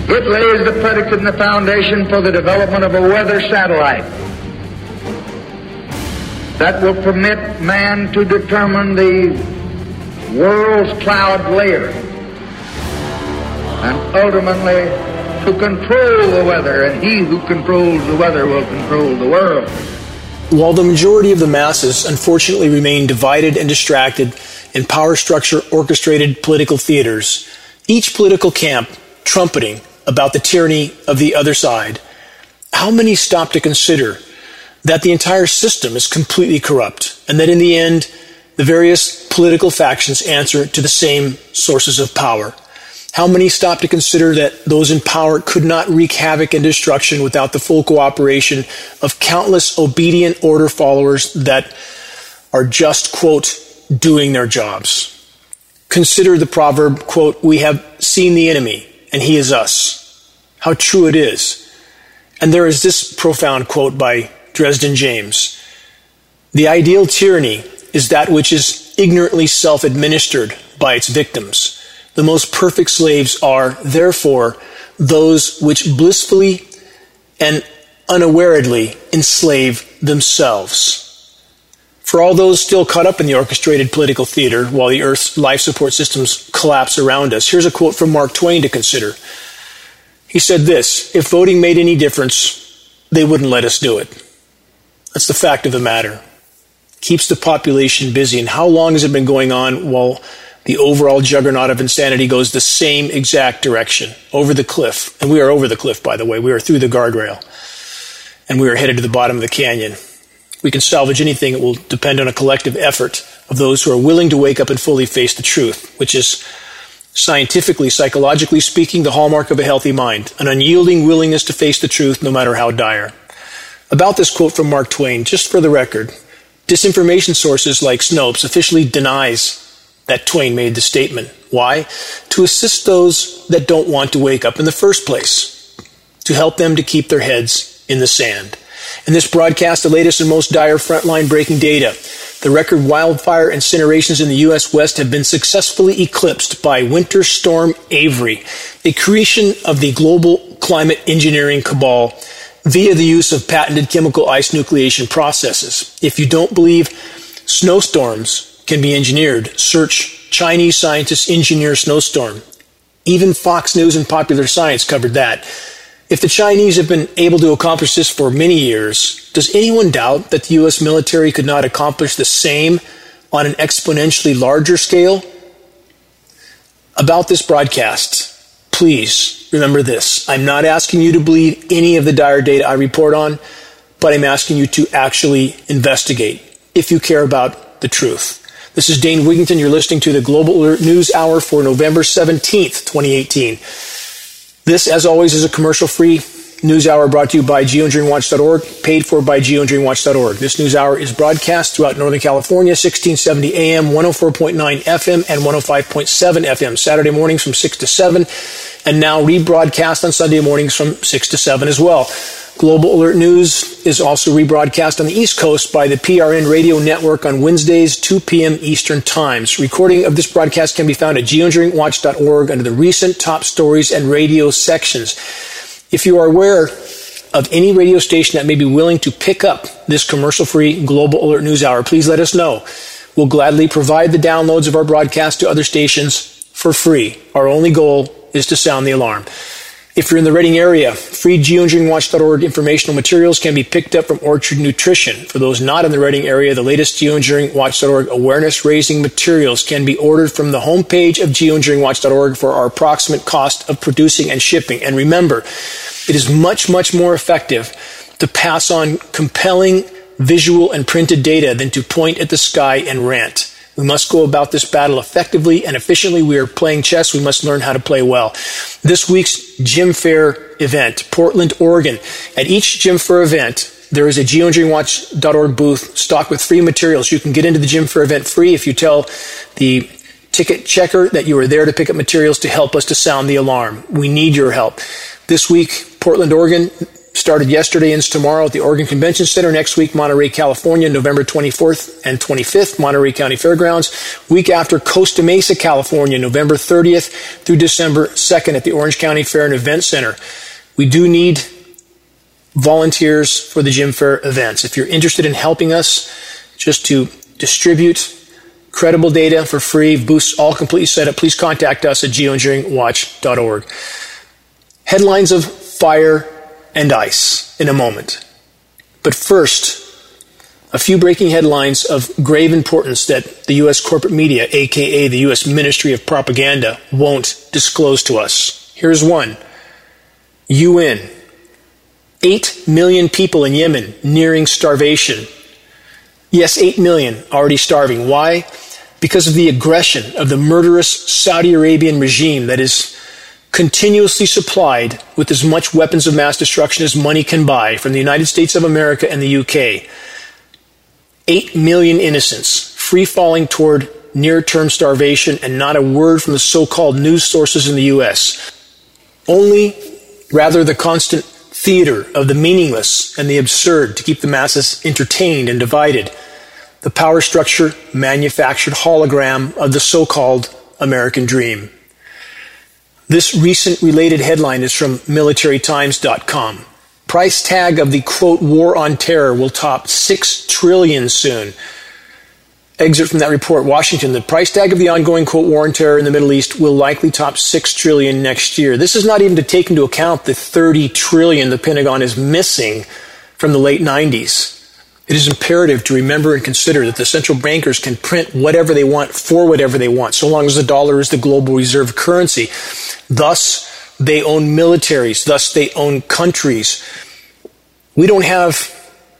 It lays the predicate and the foundation for the development of a weather satellite that will permit man to determine the world's cloud layer and ultimately to control the weather, and he who controls the weather will control the world. While the majority of the masses unfortunately remain divided and distracted in power structure orchestrated political theaters, each political camp trumpeting about the tyranny of the other side, how many stop to consider that the entire system is completely corrupt and that in the end, the various political factions answer to the same sources of power? How many stop to consider that those in power could not wreak havoc and destruction without the full cooperation of countless obedient order followers that are just, quote, doing their jobs? Consider the proverb, quote, "We have seen the enemy, and he is us." How true it is. And there is this profound quote by Dresden James: "The ideal tyranny is that which is ignorantly self-administered by its victims. The most perfect slaves are, therefore, those which blissfully and unawareedly enslave themselves." For all those still caught up in the orchestrated political theater while the Earth's life support systems collapse around us, here's a quote from Mark Twain to consider. He said this: "If voting made any difference, they wouldn't let us do it." That's the fact of the matter. Keeps the population busy. And how long has it been going on while the overall juggernaut of insanity goes the same exact direction? Over the cliff. And we are over the cliff, by the way. We are through the guardrail. And we are headed to the bottom of the canyon. We can salvage anything. It will depend on a collective effort of those who are willing to wake up and fully face the truth, which is, scientifically, psychologically speaking, the hallmark of a healthy mind, an unyielding willingness to face the truth no matter how dire. About this quote from Mark Twain, just for the record, disinformation sources like Snopes officially denies that Twain made the statement. Why? To assist those that don't want to wake up in the first place, to help them to keep their heads in the sand. In this broadcast, the latest and most dire frontline breaking data. The record wildfire incinerations in the U.S. West have been successfully eclipsed by Winter Storm Avery, a creation of the global climate engineering cabal via the use of patented chemical ice nucleation processes. If you don't believe snowstorms can be engineered, search Chinese scientists engineer snowstorm. Even Fox News and Popular Science covered that. If the Chinese have been able to accomplish this for many years, does anyone doubt that the U.S. military could not accomplish the same on an exponentially larger scale? About this broadcast, please remember this. I'm not asking you to believe any of the dire data I report on, but I'm asking you to actually investigate if you care about the truth. This is Dane Wigington. You're listening to the Global Alert News Hour for November 17th, 2018. This, as always, is a commercial-free news hour brought to you by geoengineeringwatch.org, paid for by geoengineeringwatch.org. This news hour is broadcast throughout Northern California, 1670 AM, 104.9 FM, and 105.7 FM, Saturday mornings from 6 to 7, and now rebroadcast on Sunday mornings from 6 to 7 as well. Global Alert News is also rebroadcast on the East Coast by the PRN Radio Network on Wednesdays, 2 p.m. Eastern Times. Recording of this broadcast can be found at geoengineeringwatch.org under the recent top stories and radio sections. If you are aware of any radio station that may be willing to pick up this commercial-free Global Alert News Hour, please let us know. We'll gladly provide the downloads of our broadcast to other stations for free. Our only goal is to sound the alarm. If you're in the Reading area, free geoengineeringwatch.org informational materials can be picked up from Orchard Nutrition. For those not in the Reading area, the latest geoengineeringwatch.org awareness-raising materials can be ordered from the homepage of geoengineeringwatch.org for our approximate cost of producing and shipping. And remember, it is much, much more effective to pass on compelling visual and printed data than to point at the sky and rant. We must go about this battle effectively and efficiently. We are playing chess. We must learn how to play well. This week's Gym Fair event, Portland, Oregon. At each Gym Fair event, there is a geoengineeringwatch.org booth stocked with free materials. You can get into the Gym Fair event free if you tell the ticket checker that you are there to pick up materials to help us to sound the alarm. We need your help. This week, Portland, Oregon, started yesterday, ends tomorrow at the Oregon Convention Center. Next week, Monterey, California, November 24th and 25th, Monterey County Fairgrounds. Week after, Costa Mesa, California, November 30th through December 2nd at the Orange County Fair and Event Center. We do need volunteers for the Gym Fair events. If you're interested in helping us just to distribute credible data for free, booths all completely set up, please contact us at geoengineeringwatch.org. Headlines of fire and ice in a moment. But first, a few breaking headlines of grave importance that the U.S. corporate media, aka the U.S. Ministry of Propaganda, won't disclose to us. Here's one. UN. 8 million people in Yemen nearing starvation. Yes, 8 million already starving. Why? Because of the aggression of the murderous Saudi Arabian regime that is continuously supplied with as much weapons of mass destruction as money can buy from the United States of America and the UK. 8 million innocents free-falling toward near-term starvation, and not a word from the so-called news sources in the U.S. Only, rather, the constant theater of the meaningless and the absurd to keep the masses entertained and divided. The power structure manufactured hologram of the so-called American dream. This recent related headline is from militarytimes.com. Price tag of the, quote, war on terror will top $6 trillion soon. Excerpt from that report, Washington. The price tag of the ongoing, quote, war on terror in the Middle East will likely top $6 trillion next year. This is not even to take into account the $30 trillion the Pentagon is missing from the late 90s. It is imperative to remember and consider that the central bankers can print whatever they want for whatever they want, so long as the dollar is the global reserve currency. Thus, they own militaries. Thus, they own countries. We don't have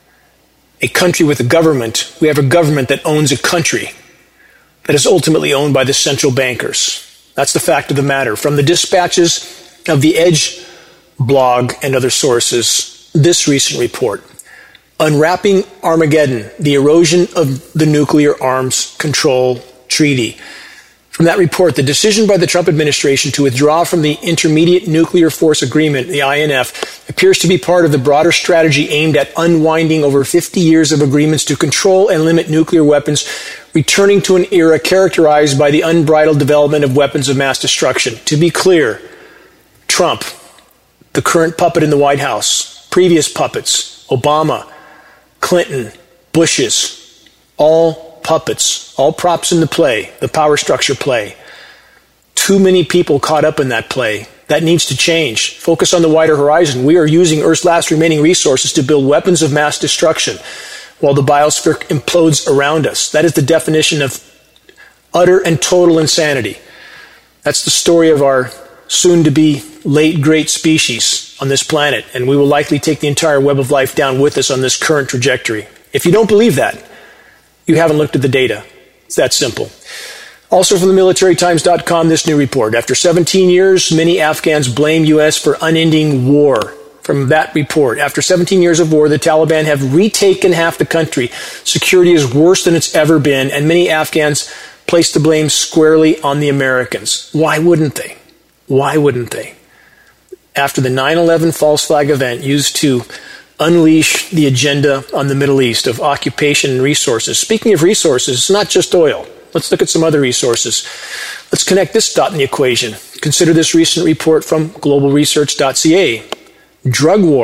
a country with a government. We have a government that owns a country that is ultimately owned by the central bankers. That's the fact of the matter. From the dispatches of the Edge blog and other sources, this recent report, Unwrapping Armageddon, the erosion of the nuclear arms control treaty. From that report, the decision by the Trump administration to withdraw from the Intermediate Nuclear Force Agreement, the INF, appears to be part of the broader strategy aimed at unwinding over 50 years of agreements to control and limit nuclear weapons, returning to an era characterized by the unbridled development of weapons of mass destruction. To be clear, Trump, the current puppet in the White House, previous puppets, Obama, Clinton, Bush's, all puppets, all props in the play, the power structure play. Too many people caught up in that play. That needs to change. Focus on the wider horizon. We are using Earth's last remaining resources to build weapons of mass destruction while the biosphere implodes around us. That is the definition of utter and total insanity. That's the story of our soon-to-be late great species on this planet, and we will likely take the entire web of life down with us on this current trajectory. If you don't believe that, you haven't looked at the data. It's that simple. Also from the militarytimes.com, this new report. After 17 years, many Afghans blame U.S. for unending war. From that report, after 17 years of war, the Taliban have retaken half the country. Security is worse than it's ever been, and many Afghans place the blame squarely on the Americans. Why wouldn't they? Why wouldn't they? After the 9/11 false flag event used to unleash the agenda on the Middle East of occupation and resources. Speaking of resources, it's not just oil. Let's look at some other resources. Let's connect this dot in the equation. Consider this recent report from globalresearch.ca. Drug war, ?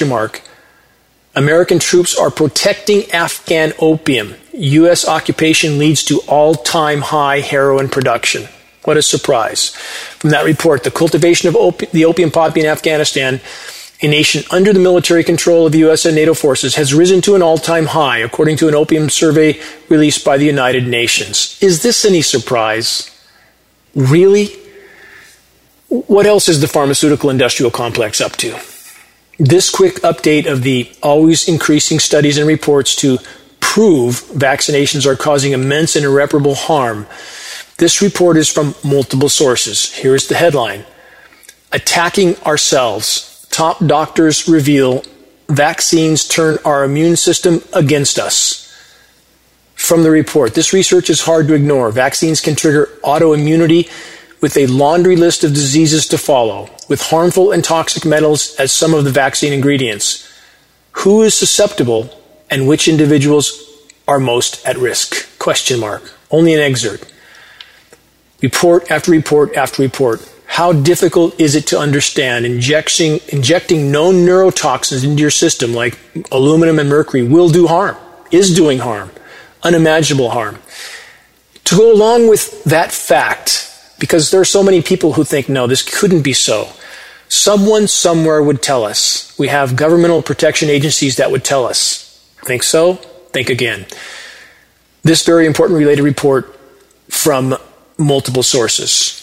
American troops are protecting Afghan opium. U.S. occupation leads to all-time high heroin production. What a surprise. From that report, the cultivation of the opium poppy in Afghanistan, a nation under the military control of U.S. and NATO forces, has risen to an all-time high, according to an opium survey released by the United Nations. Is this any surprise? Really? What else is the pharmaceutical industrial complex up to? This quick update of the always increasing studies and reports to prove vaccinations are causing immense and irreparable harm. This report is from multiple sources. Here is the headline. Attacking ourselves. Top doctors reveal vaccines turn our immune system against us. From the report, this research is hard to ignore. Vaccines can trigger autoimmunity, with a laundry list of diseases to follow, with harmful and toxic metals as some of the vaccine ingredients. Who is susceptible and which individuals are most at risk? Question mark. Only an excerpt. Report after report after report. How difficult is it to understand injecting known neurotoxins into your system like aluminum and mercury will do harm, is doing harm, unimaginable harm. To go along with that fact, because there are so many people who think, no, this couldn't be so. Someone somewhere would tell us. We have governmental protection agencies that would tell us. Think so? Think again. This very important related report from multiple sources.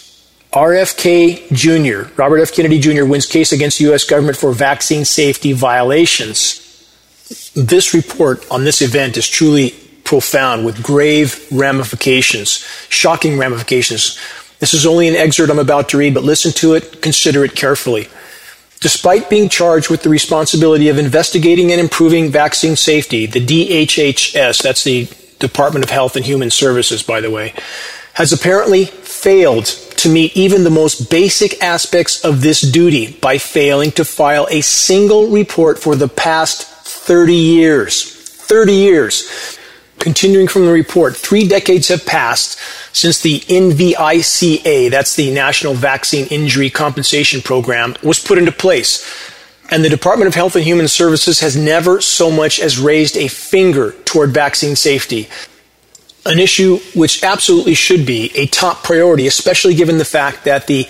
RFK Jr., Robert F. Kennedy Jr., wins case against the U.S. government for vaccine safety violations. This report on this event is truly profound with grave ramifications, shocking ramifications. This is only an excerpt I'm about to read, but listen to it, consider it carefully. Despite being charged with the responsibility of investigating and improving vaccine safety, the DHHS, that's the Department of Health and Human Services, by the way, has apparently failed to meet even the most basic aspects of this duty by failing to file a single report for the past 30 years. 30 years. Continuing from the report, 3 decades have passed since the NVICA, that's the National Vaccine Injury Compensation Program, was put into place. And the Department of Health and Human Services has never so much as raised a finger toward vaccine safety. An issue which absolutely should be a top priority, especially given the fact that the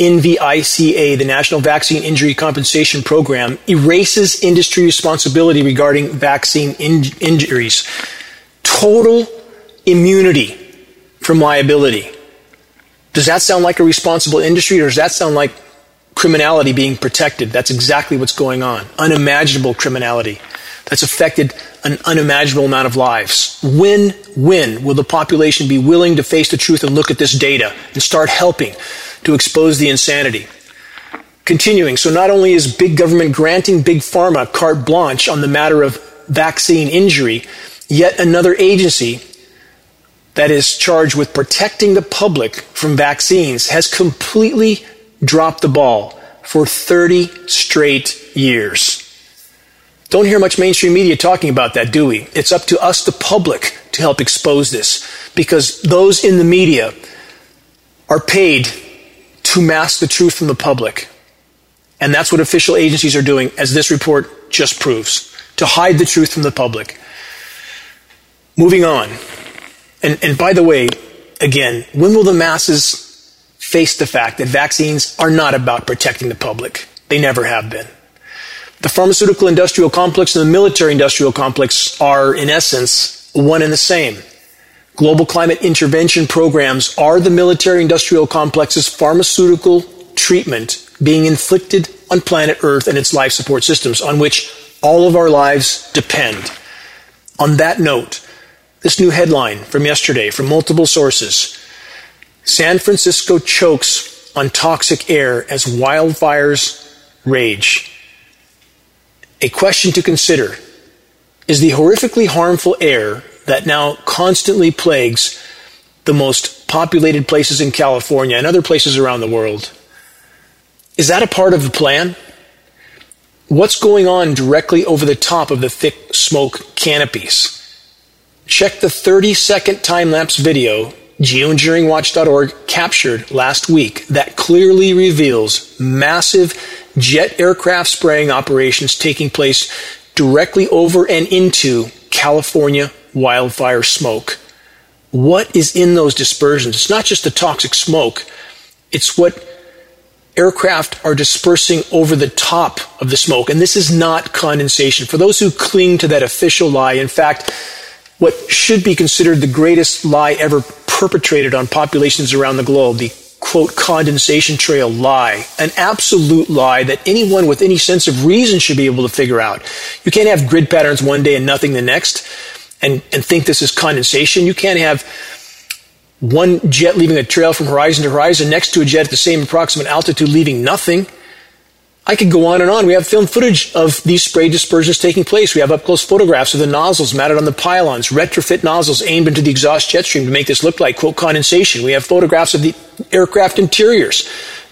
NVICA, the National Vaccine Injury Compensation Program, erases industry responsibility regarding vaccine injuries. Total immunity from liability. Does that sound like a responsible industry, or does that sound like criminality being protected? That's exactly what's going on. Unimaginable criminality that's affected an unimaginable amount of lives. When will the population be willing to face the truth and look at this data and start helping to expose the insanity? Continuing, so not only is big government granting big pharma carte blanche on the matter of vaccine injury, yet another agency that is charged with protecting the public from vaccines has completely dropped the ball for 30 straight years. Don't hear much mainstream media talking about that, do we? It's up to us, the public, to help expose this, because those in the media are paid to mask the truth from the public. And that's what official agencies are doing, as this report just proves, to hide the truth from the public. Moving on. And by the way, again, when will the masses face the fact that vaccines are not about protecting the public? They never have been. The pharmaceutical industrial complex and the military industrial complex are, in essence, one and the same. Global climate intervention programs are the military industrial complex's pharmaceutical treatment being inflicted on planet Earth and its life support systems, on which all of our lives depend. On that note, this new headline from yesterday from multiple sources: San Francisco chokes on toxic air as wildfires rage. A question to consider: is the horrifically harmful air that now constantly plagues the most populated places in California and other places around the world, is that a part of the plan? What's going on directly over the top of the thick smoke canopies? Check the 30-second time-lapse video geoengineeringwatch.org captured last week that clearly reveals massive jet aircraft spraying operations taking place directly over and into California wildfire smoke. What is in those dispersions? It's not just the toxic smoke. It's what aircraft are dispersing over the top of the smoke. And this is not condensation. For those who cling to that official lie, in fact, what should be considered the greatest lie ever perpetrated on populations around the globe, the quote condensation trail lie, an absolute lie that anyone with any sense of reason should be able to figure out. You can't have grid patterns one day and nothing the next and think this is condensation. You can't have one jet leaving a trail from horizon to horizon next to a jet at the same approximate altitude leaving nothing. I could go on and on. We have film footage of these spray dispersions taking place. We have up-close photographs of the nozzles mounted on the pylons, retrofit nozzles aimed into the exhaust jet stream to make this look like, quote, condensation. We have photographs of the aircraft interiors.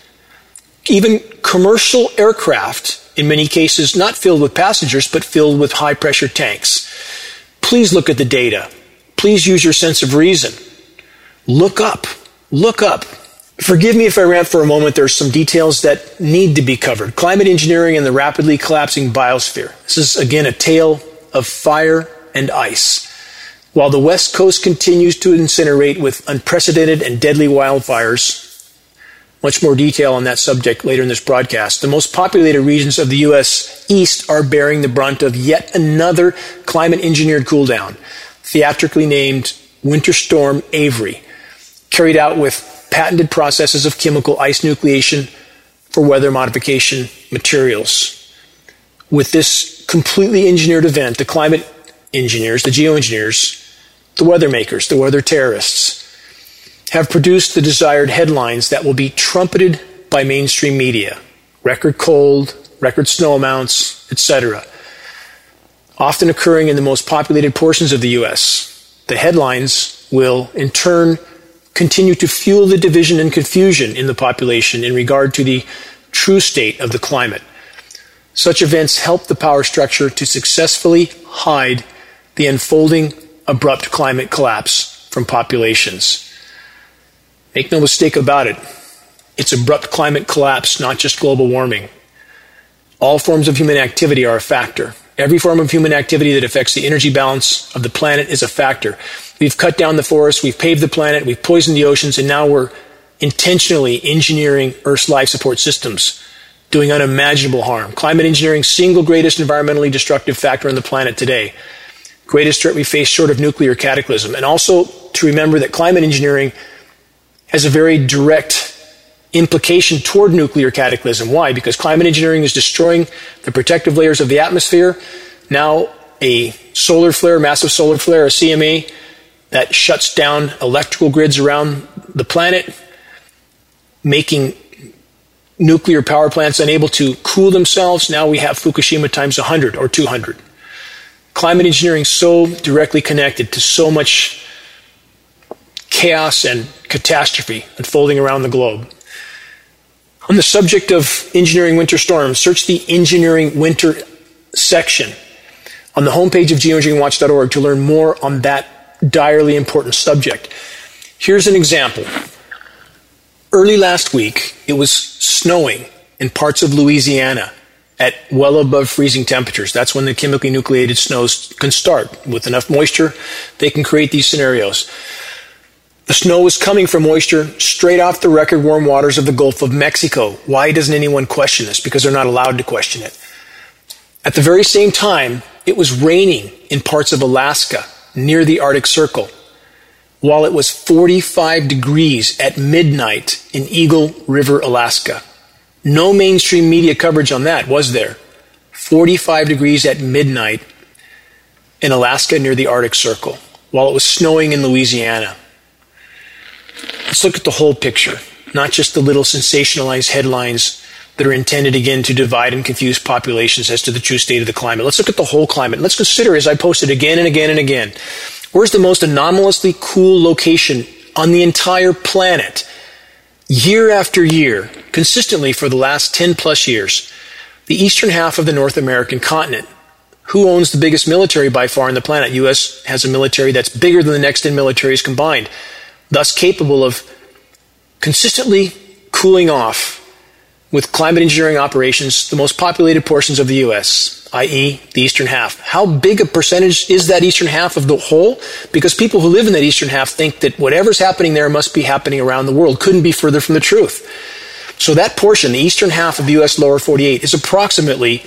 Even commercial aircraft, in many cases not filled with passengers, but filled with high-pressure tanks. Please look at the data. Please use your sense of reason. Look up. Look up. Forgive me if I rant for a moment. There are some details that need to be covered. Climate engineering and the rapidly collapsing biosphere. This is, again, a tale of fire and ice. While the West Coast continues to incinerate with unprecedented and deadly wildfires, much more detail on that subject later in this broadcast, the most populated regions of the U.S. East are bearing the brunt of yet another climate-engineered cooldown, theatrically named Winter Storm Avery, carried out with patented processes of chemical ice nucleation for weather modification materials. With this completely engineered event, the climate engineers, the geoengineers, the weather makers, the weather terrorists, have produced the desired headlines that will be trumpeted by mainstream media. Record cold, record snow amounts, etc. Often occurring in the most populated portions of the U.S. The headlines will, in turn, continue to fuel the division and confusion in the population in regard to the true state of the climate. Such events help the power structure to successfully hide the unfolding abrupt climate collapse from populations. Make no mistake about it. It's abrupt climate collapse, not just global warming. All forms of human activity are a factor. Every form of human activity that affects the energy balance of the planet is a factor. We've cut down the forests, we've paved the planet, we've poisoned the oceans, and now we're intentionally engineering Earth's life support systems, doing unimaginable harm. Climate engineering, single greatest environmentally destructive factor on the planet today. Greatest threat we face short of nuclear cataclysm. And also to remember that climate engineering has a very direct implication toward nuclear cataclysm. Why? Because climate engineering is destroying the protective layers of the atmosphere. Now a solar flare, massive solar flare, a CME, that shuts down electrical grids around the planet, making nuclear power plants unable to cool themselves. Now we have Fukushima times 100 or 200. Climate engineering so directly connected to so much chaos and catastrophe unfolding around the globe. On the subject of engineering winter storms, search the engineering winter section on the homepage of geoengineeringwatch.org to learn more on that direly important subject. Here's an example. Early last week, it was snowing in parts of Louisiana at well above freezing temperatures. That's when the chemically nucleated snows can start. With enough moisture, they can create these scenarios. The snow was coming from moisture straight off the record warm waters of the Gulf of Mexico. Why doesn't anyone question this? Because they're not allowed to question it. At the very same time, it was raining in parts of Alaska near the Arctic Circle, while it was 45 degrees at midnight in Eagle River, Alaska. No mainstream media coverage on that, was there? 45 degrees at midnight in Alaska near the Arctic Circle, while it was snowing in Louisiana. Let's look at the whole picture, not just the little sensationalized headlines that are intended, again, to divide and confuse populations as to the true state of the climate. Let's look at the whole climate. Let's consider, as I posted again and again and again, where's the most anomalously cool location on the entire planet? Year after year, consistently for the last 10 plus years, the eastern half of the North American continent. Who owns the biggest military by far on the planet? U.S. has a military that's bigger than the next 10 militaries combined, thus capable of consistently cooling off with climate engineering operations the most populated portions of the U.S., i.e. the eastern half. How big a percentage is that eastern half of the whole? Because people who live in that eastern half think that whatever's happening there must be happening around the world. Couldn't be further from the truth. So that portion, the eastern half of the U.S. lower 48, is approximately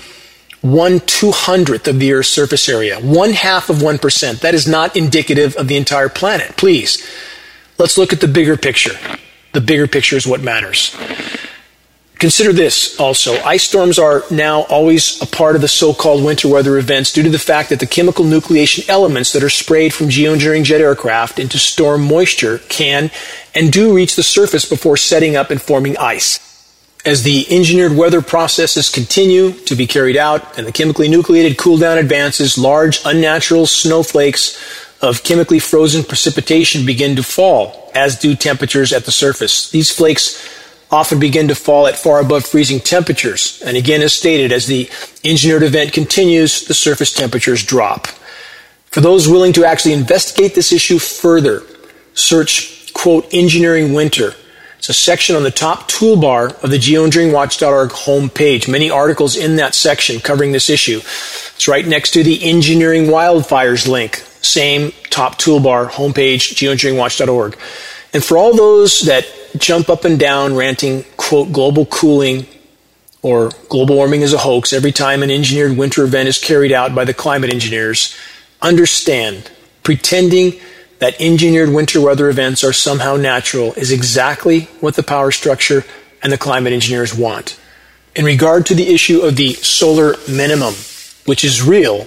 1/200th of the Earth's surface area. 1/2 of 1%. That is not indicative of the entire planet. Please, let's look at the bigger picture. The bigger picture is what matters. Consider this also. Ice storms are now always a part of the so-called winter weather events due to the fact that the chemical nucleation elements that are sprayed from geoengineering jet aircraft into storm moisture can and do reach the surface before setting up and forming ice. As the engineered weather processes continue to be carried out and the chemically nucleated cool-down advances, large unnatural snowflakes of chemically frozen precipitation begin to fall, as do temperatures at the surface. These flakes often begin to fall at far above freezing temperatures. And again, as stated, as the engineered event continues, the surface temperatures drop. For those willing to actually investigate this issue further, search, quote, Engineering Winter. It's a section on the top toolbar of the geoengineeringwatch.org homepage. Many articles in that section covering this issue. It's right next to the Engineering Wildfires link. Same top toolbar, homepage, geoengineeringwatch.org. And for all those that jump up and down ranting, quote, global cooling or global warming is a hoax every time an engineered winter event is carried out by the climate engineers, understand, pretending that engineered winter weather events are somehow natural is exactly what the power structure and the climate engineers want. In regard to the issue of the solar minimum, which is real,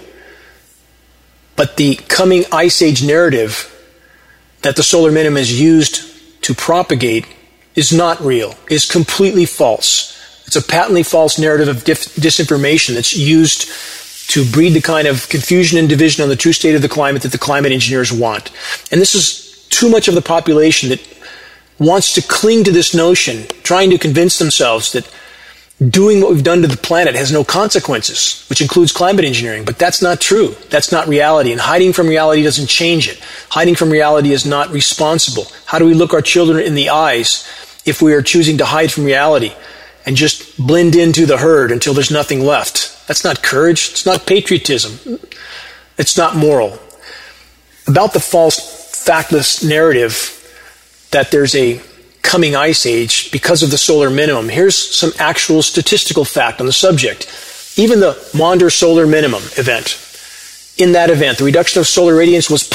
but the coming ice age narrative that the solar minimum is used to propagate is not real, is completely false. It's a patently false narrative of disinformation that's used to breed the kind of confusion and division on the true state of the climate that the climate engineers want. And this is too much of the population that wants to cling to this notion, trying to convince themselves that doing what we've done to the planet has no consequences, which includes climate engineering. But that's not true. That's not reality. And hiding from reality doesn't change it. Hiding from reality is not responsible. How do we look our children in the eyes if we are choosing to hide from reality and just blend into the herd until there's nothing left? That's not courage. It's not patriotism. It's not moral. About the false, factless narrative that there's a coming ice age because of the solar minimum, here's some actual statistical fact on the subject. Even the Maunder solar minimum event, in that event, the reduction of solar radiance was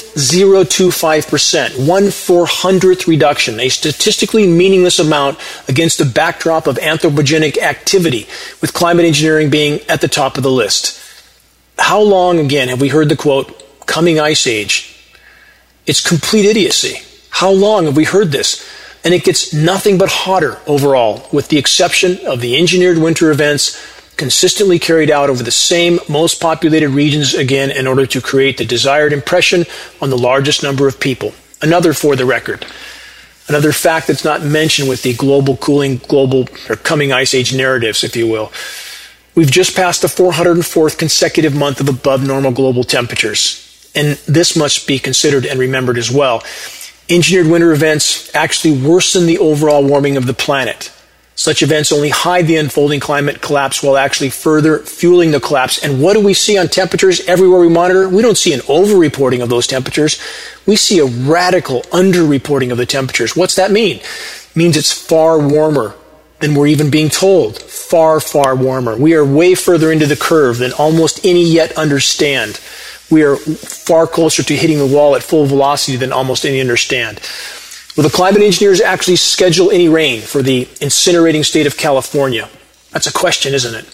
0.025%, 1/400th reduction, a statistically meaningless amount against the backdrop of anthropogenic activity, with climate engineering being at the top of the list. How long, again, have we heard the quote, coming ice age? It's complete idiocy. How long have we heard this? And it gets nothing but hotter overall, with the exception of the engineered winter events consistently carried out over the same most populated regions again in order to create the desired impression on the largest number of people. Another for the record. Another fact that's not mentioned with the global cooling, global or coming ice age narratives, if you will. We've just passed the 404th consecutive month of above normal global temperatures. And this must be considered and remembered as well. Engineered winter events actually worsen the overall warming of the planet. Such events only hide the unfolding climate collapse while actually further fueling the collapse. And what do we see on temperatures everywhere we monitor? We don't see an over-reporting of those temperatures. We see a radical under-reporting of the temperatures. What's that mean? It means it's far warmer than we're even being told. Far, far warmer. We are way further into the curve than almost any yet understand. We are far closer to hitting the wall at full velocity than almost any understand. Will the climate engineers actually schedule any rain for the incinerating state of California? That's a question, isn't it?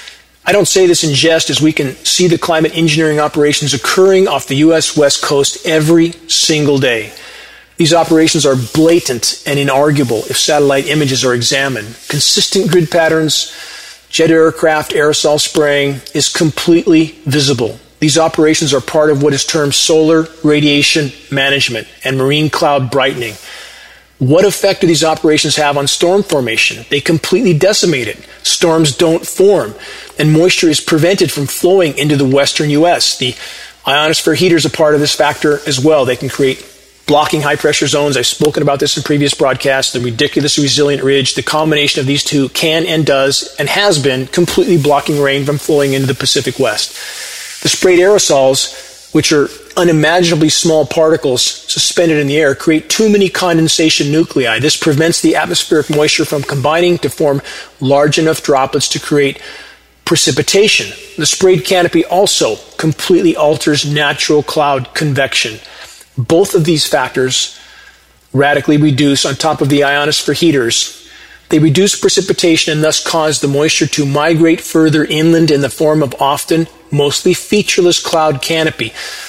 I don't say this in jest, as we can see the climate engineering operations occurring off the U.S. West Coast every single day. These operations are blatant and inarguable if satellite images are examined. Consistent grid patterns, jet aircraft, aerosol spraying is completely visible. These operations are part of what is termed solar radiation management and marine cloud brightening. What effect do these operations have on storm formation? They completely decimate it. Storms don't form, and moisture is prevented from flowing into the western U.S. The ionosphere heater is a part of this factor as well. They can create blocking high-pressure zones. I've spoken about this in previous broadcasts. The ridiculously resilient ridge, the combination of these two can and does and has been completely blocking rain from flowing into the Pacific West. The sprayed aerosols, which are unimaginably small particles suspended in the air, create too many condensation nuclei. This prevents the atmospheric moisture from combining to form large enough droplets to create precipitation. The sprayed canopy also completely alters natural cloud convection. Both of these factors radically reduce, on top of the ionosphere heaters, they reduce precipitation and thus cause the moisture to migrate further inland in the form of often mostly featureless cloud canopy.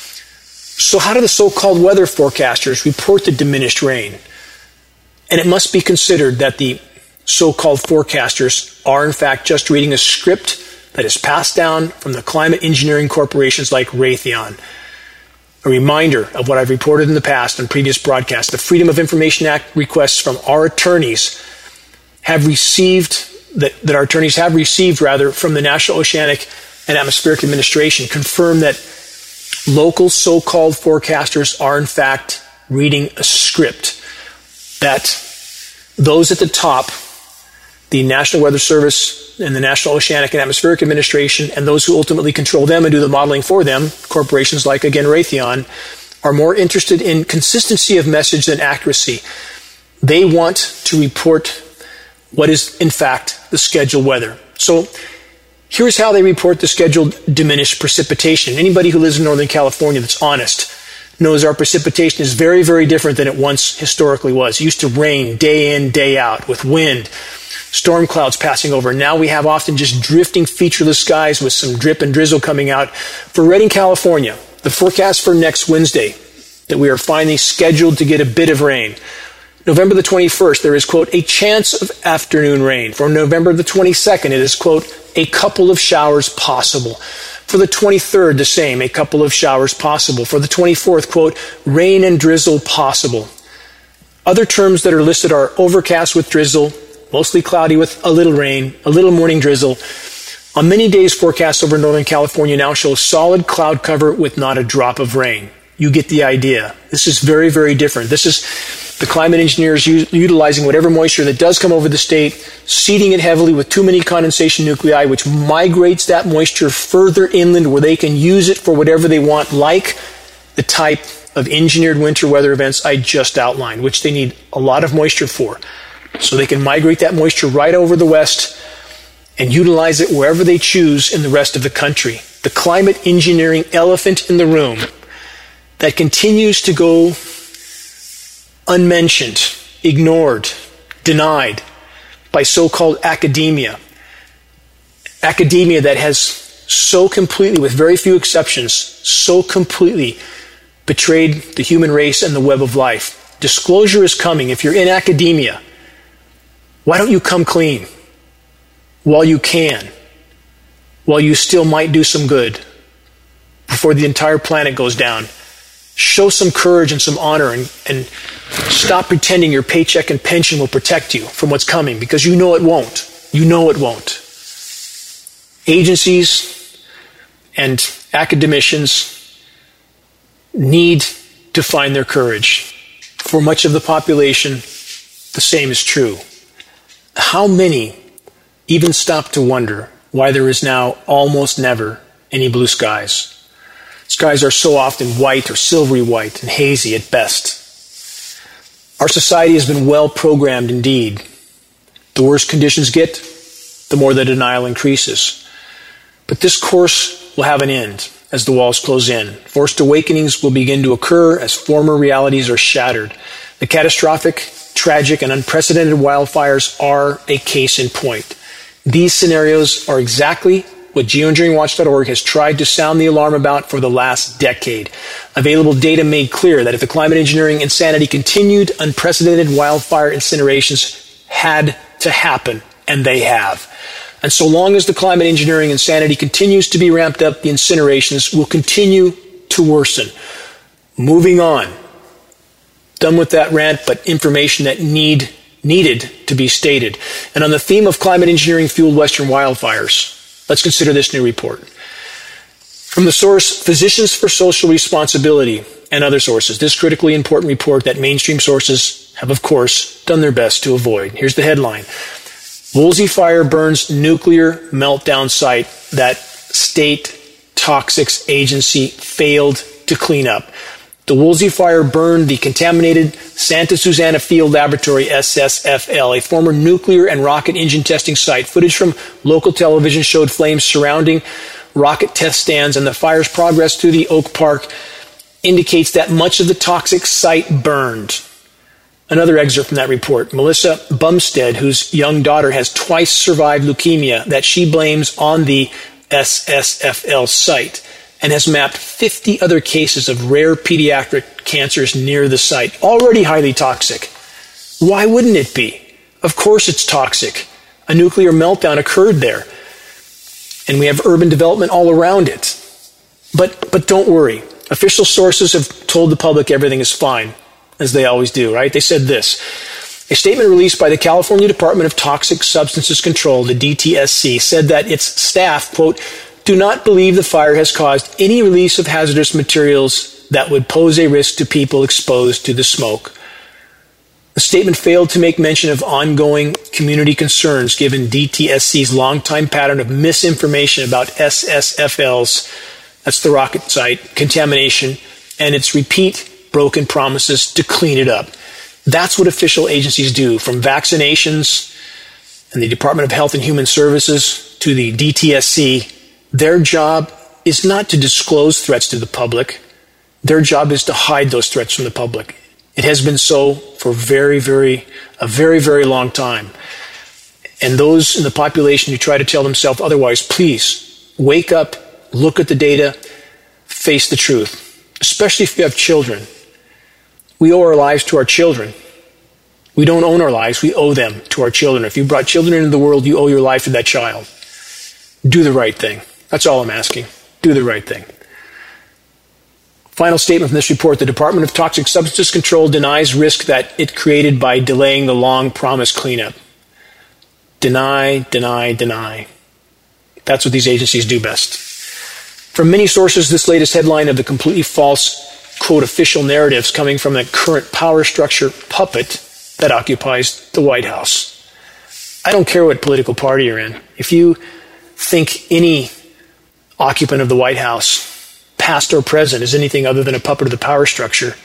So how do the so-called weather forecasters report the diminished rain? And it must be considered that the so-called forecasters are in fact just reading a script that is passed down from the climate engineering corporations like Raytheon. A reminder of what I've reported in the past on previous broadcasts. The Freedom of Information Act requests from our attorneys have received, that our attorneys have received from the National Oceanic and Atmospheric Administration confirm that local so-called forecasters are in fact reading a script that those at the top, the National Weather Service and the National Oceanic and Atmospheric Administration, and those who ultimately control them and do the modeling for them, corporations like, again, Raytheon, are more interested in consistency of message than accuracy. They want to report what is, in fact, the scheduled weather. So here's how they report the scheduled diminished precipitation. Anybody who lives in Northern California that's honest knows our precipitation is very, very different than it once historically was. It used to rain day in, day out with wind, storm clouds passing over. Now we have often just drifting featureless skies with some drip and drizzle coming out. For Redding, California, the forecast for next Wednesday, that we are finally scheduled to get a bit of rain. November the 21st, there is, quote, a chance of afternoon rain. For November the 22nd, it is, quote, a couple of showers possible. For the 23rd, the same, a couple of showers possible. For the 24th, quote, rain and drizzle possible. Other terms that are listed are overcast with drizzle, mostly cloudy with a little rain, a little morning drizzle. On many days, forecasts over Northern California now show solid cloud cover with not a drop of rain. You get the idea. This is very, very different. This is the climate engineers utilizing whatever moisture that does come over the state, seeding it heavily with too many condensation nuclei, which migrates that moisture further inland where they can use it for whatever they want, like the type of engineered winter weather events I just outlined, which they need a lot of moisture for. So they can migrate that moisture right over the west and utilize it wherever they choose in the rest of the country. The climate engineering elephant in the room that continues to go unmentioned, ignored, denied by so-called academia. Academia that has so completely, with very few exceptions, so completely betrayed the human race and the web of life. Disclosure is coming. If you're in academia, why don't you come clean while you can, while you still might do some good before the entire planet goes down? Show some courage and some honor and stop pretending your paycheck and pension will protect you from what's coming, because you know it won't. You know it won't. Agencies and academicians need to find their courage. For much of the population, the same is true. How many even stop to wonder why there is now almost never any blue skies? Skies are so often white or silvery white and hazy at best. Our society has been well programmed indeed. The worse conditions get, the more the denial increases. But this course will have an end as the walls close in. Forced awakenings will begin to occur as former realities are shattered. The catastrophic, tragic, and unprecedented wildfires are a case in point. These scenarios are exactly what geoengineeringwatch.org has tried to sound the alarm about for the last decade. Available data made clear that if the climate engineering insanity continued, unprecedented wildfire incinerations had to happen, and they have. And so long as the climate engineering insanity continues to be ramped up, the incinerations will continue to worsen. Moving on. Done with that rant, but information that needed to be stated. And on the theme of climate engineering fueled Western wildfires, let's consider this new report. From the source Physicians for Social Responsibility and other sources, this critically important report that mainstream sources have, of course, done their best to avoid. Here's the headline. Woolsey Fire burns nuclear meltdown site that state toxics agency failed to clean up. The Woolsey Fire burned the contaminated Santa Susana Field Laboratory, SSFL, a former nuclear and rocket engine testing site. Footage from local television showed flames surrounding rocket test stands, and the fire's progress through the Oak Park indicates that much of the toxic site burned. Another excerpt from that report. Melissa Bumstead, whose young daughter has twice survived leukemia that she blames on the SSFL site, and has mapped 50 other cases of rare pediatric cancers near the site, already highly toxic. Why wouldn't it be? Of course it's toxic. A nuclear meltdown occurred there. And we have urban development all around it. But don't worry. Official sources have told the public everything is fine, as they always do, right? They said this. A statement released by the California Department of Toxic Substances Control, the DTSC, said that its staff, quote, do not believe the fire has caused any release of hazardous materials that would pose a risk to people exposed to the smoke. The statement failed to make mention of ongoing community concerns given DTSC's longtime pattern of misinformation about SSFL's, that's the rocket site, contamination, and its repeat broken promises to clean it up. That's what official agencies do, from vaccinations and the Department of Health and Human Services to the DTSC. Their job is not to disclose threats to the public. Their job is to hide those threats from the public. It has been so for a very, very long time. And those in the population who try to tell themselves otherwise, please wake up, look at the data, face the truth, especially if you have children. We owe our lives to our children. We don't own our lives, we owe them to our children. If you brought children into the world, you owe your life to that child. Do the right thing. That's all I'm asking. Do the right thing. Final statement from this report. The Department of Toxic Substances Control denies risk that it created by delaying the long-promised cleanup. Deny, deny, deny. That's what these agencies do best. From many sources, this latest headline of the completely false, quote, official narratives coming from the current power structure puppet that occupies the White House. I don't care what political party you're in. If you think any occupant of the White House, past or present, is anything other than a puppet of the power structure,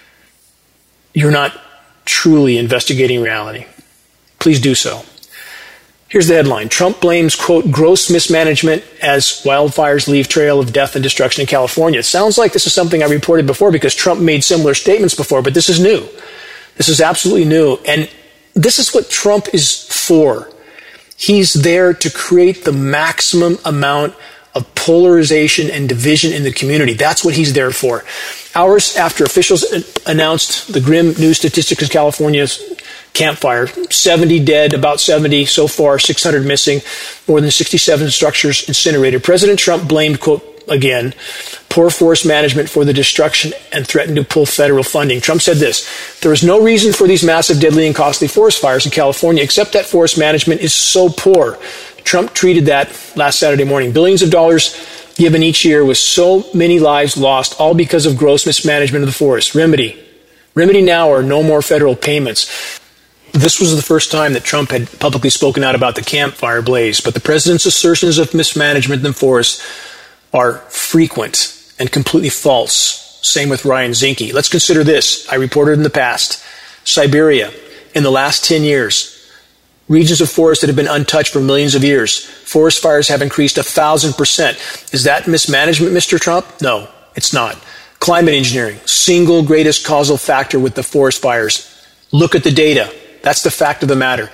you're not truly investigating reality. Please do so. Here's the headline. Trump blames, quote, gross mismanagement as wildfires leave trail of death and destruction in California. It sounds like this is something I reported before because Trump made similar statements before, but this is new. This is absolutely new. And this is what Trump is for. He's there to create the maximum amount of polarization and division in the community. That's what he's there for. Hours after officials announced the grim new statistics in California's Camp Fire, 70 dead, about 70 so far, 600 missing, more than 67 structures incinerated, President Trump blamed, quote, again, poor forest management for the destruction and threatened to pull federal funding. Trump said this, there is no reason for these massive, deadly, and costly forest fires in California except that forest management is so poor. Trump tweeted that last Saturday morning. Billions of dollars given each year with so many lives lost, all because of gross mismanagement of the forest. Remedy now or no more federal payments. This was the first time that Trump had publicly spoken out about the Camp Fire blaze, but the president's assertions of mismanagement in the forest are frequent and completely false. Same with Ryan Zinke. Let's consider this. I reported in the past. Siberia, in the last 10 years, regions of forest that have been untouched for millions of years, forest fires have increased 1,000%. Is that mismanagement, Mr. Trump? No, it's not. Climate engineering, single greatest causal factor with the forest fires. Look at the data. That's the fact of the matter.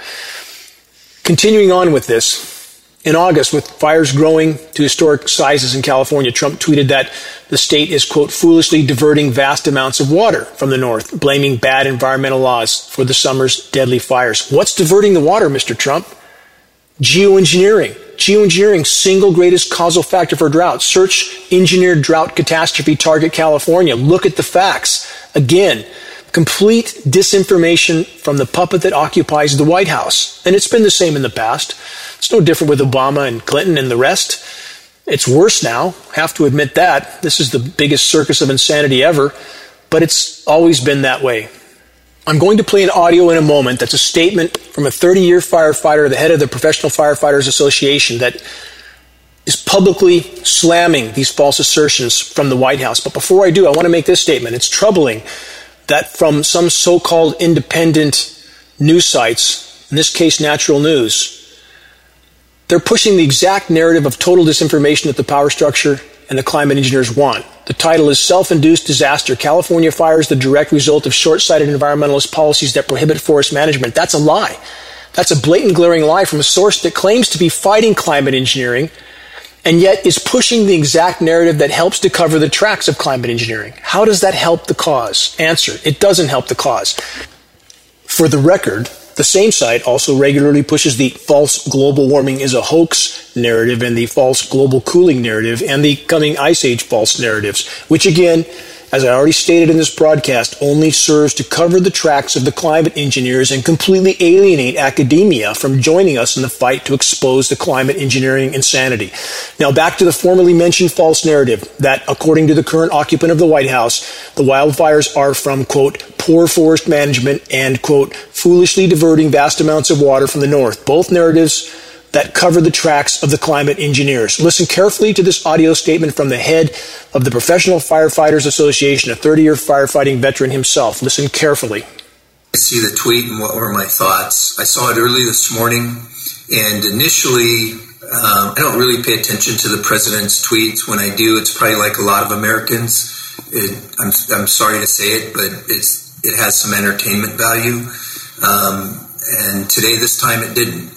Continuing on with this, in August, with fires growing to historic sizes in California, Trump tweeted that the state is, quote, foolishly diverting vast amounts of water from the north, blaming bad environmental laws for the summer's deadly fires. What's diverting the water, Mr. Trump? Geoengineering. Geoengineering, single greatest causal factor for drought. Search engineered drought catastrophe target California. Look at the facts. Again, complete disinformation from the puppet that occupies the White House. And it's been the same in the past. It's no different with Obama and Clinton and the rest. It's worse now. Have to admit that. This is the biggest circus of insanity ever. But it's always been that way. I'm going to play an audio in a moment that's a statement from a 30-year firefighter, the head of the Professional Firefighters Association, that is publicly slamming these false assertions from the White House. But before I do, I want to make this statement. It's troubling that from some so-called independent news sites, in this case Natural News, they're pushing the exact narrative of total disinformation that the power structure and the climate engineers want. The title is Self-Induced Disaster. California Fires, the direct result of short-sighted environmentalist policies that prohibit forest management. That's a lie. That's a blatant, glaring lie from a source that claims to be fighting climate engineering and yet is pushing the exact narrative that helps to cover the tracks of climate engineering. How does that help the cause? Answer, it doesn't help the cause. For the record, The same site also regularly pushes the false global warming is a hoax narrative and the false global cooling narrative and the coming ice age false narratives, which again, as I already stated in this broadcast, only serves to cover the tracks of the climate engineers and completely alienate academia from joining us in the fight to expose the climate engineering insanity. Now back to the formerly mentioned false narrative that, according to the current occupant of the White House, the wildfires are from, quote, poor forest management and, quote, foolishly diverting vast amounts of water from the north. Both narratives that cover the tracks of the climate engineers. Listen carefully to this audio statement from the head of the Professional Firefighters Association, a 30-year firefighting veteran himself. Listen carefully. I see the tweet and what were my thoughts. I saw it early this morning, and initially, I don't really pay attention to the president's tweets. When I do, it's probably like a lot of Americans. I'm sorry to say it, but it has some entertainment value. And today, this time, it didn't.